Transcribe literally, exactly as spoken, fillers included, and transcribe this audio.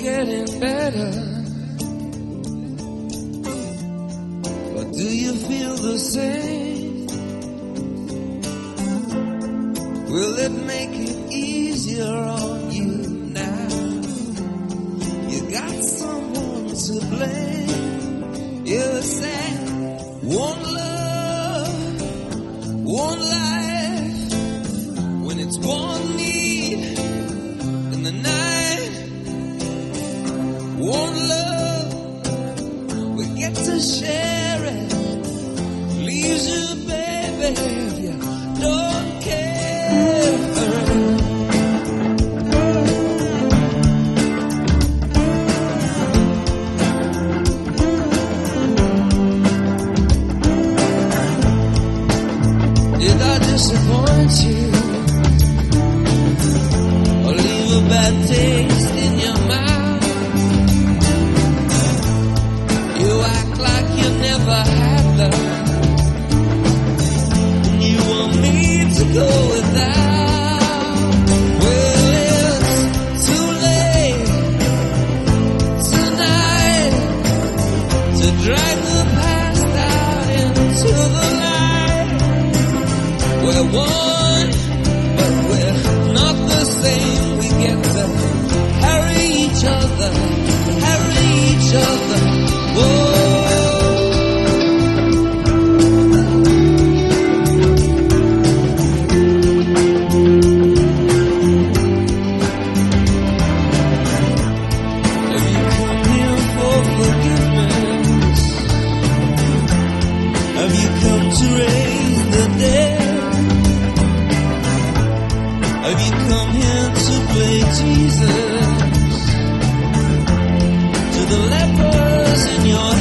getting better, or do you feel the same? Will it make it easier on you now? You got someone to blame. You say one love, one life, when it's one need in the night. One love, we get to share it. Leaves you, baby, if you don't care. Did I disappoint you, or leave a bad taste in your mouth? You act like you never had love, and you want me to go without. Well, it's too late tonight to drag the past out into the light. We're one, but we're not the same. We get to carry each other, carry each other. Whoa. Have you come here for forgiveness? Have you come to raise the dead? Have you come here to play Jesus to the lepers in your